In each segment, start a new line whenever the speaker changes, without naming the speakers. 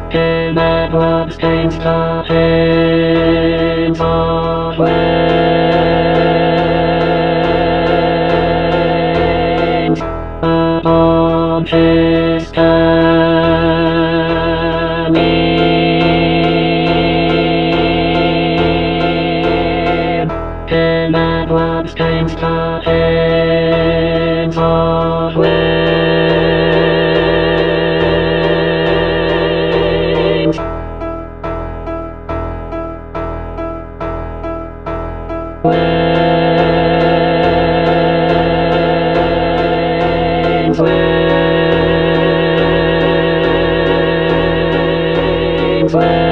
Him that blood stains the hands of flames upon his cameo. Him that blood stains the hands of flames. Flames, flames,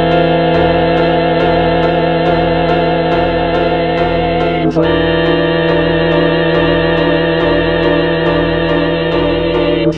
flames, flames.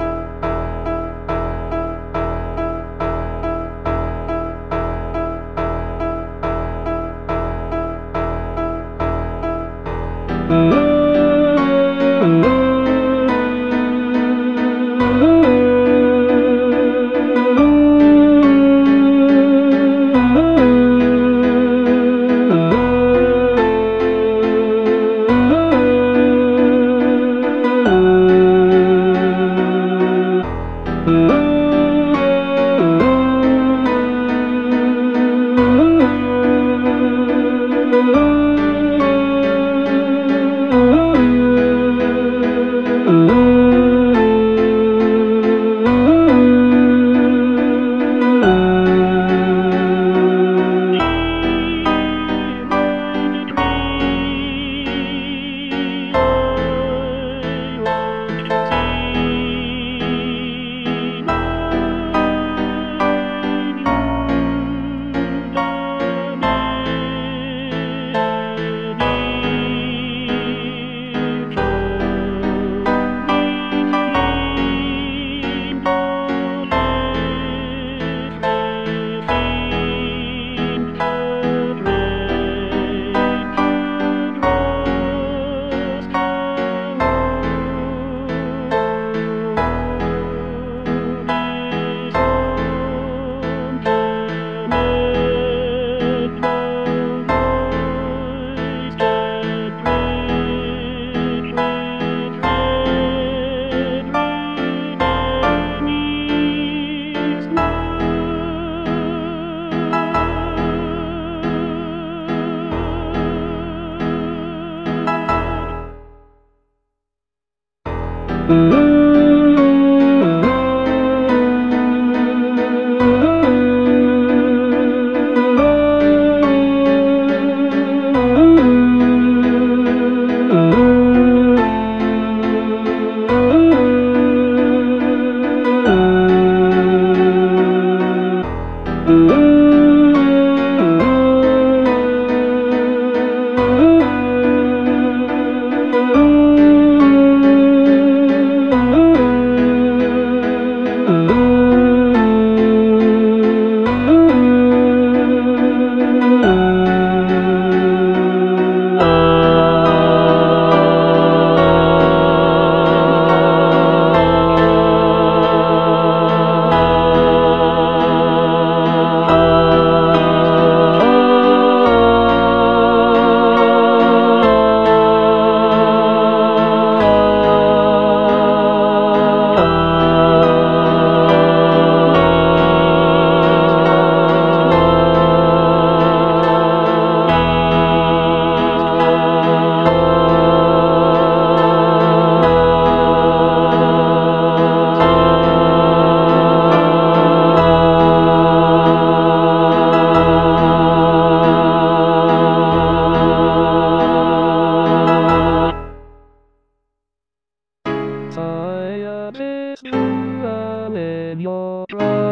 Scientists drown in your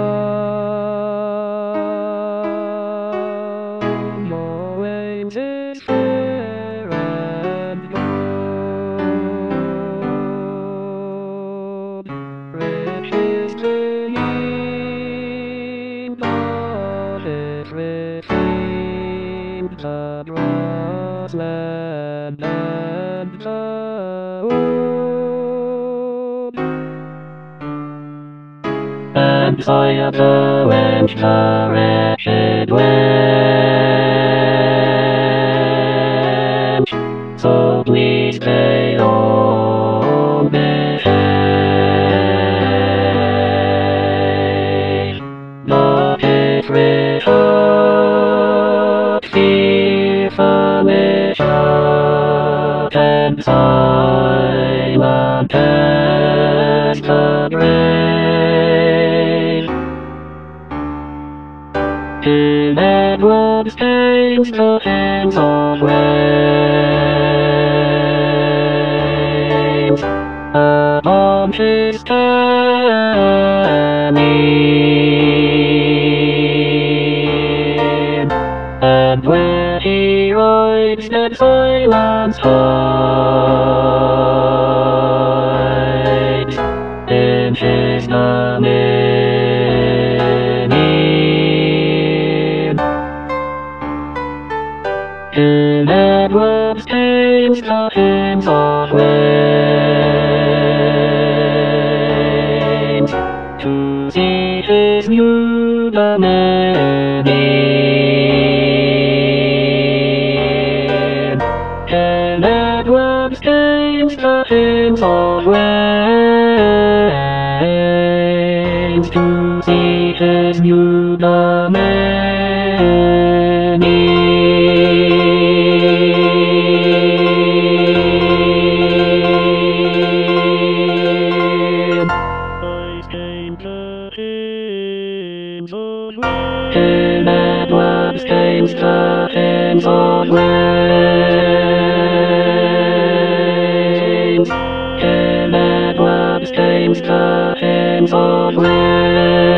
drown. Your waves is fair and gold. Rich is the yield, but it retains the grassland and the wood. And and fire the winds the wretched wind. So please they all behave. But if without fear famish up and silent as the grave, in Edward stains the hands of waves upon his standing, and where he rides dead silence hides in his dominion. In Edward stains the hymns of waves to see his new dominion. In Edward stains the hymns of waves to see his new dominion. In Edward stains the hymns of waves. In Edward stains the hymns of waves.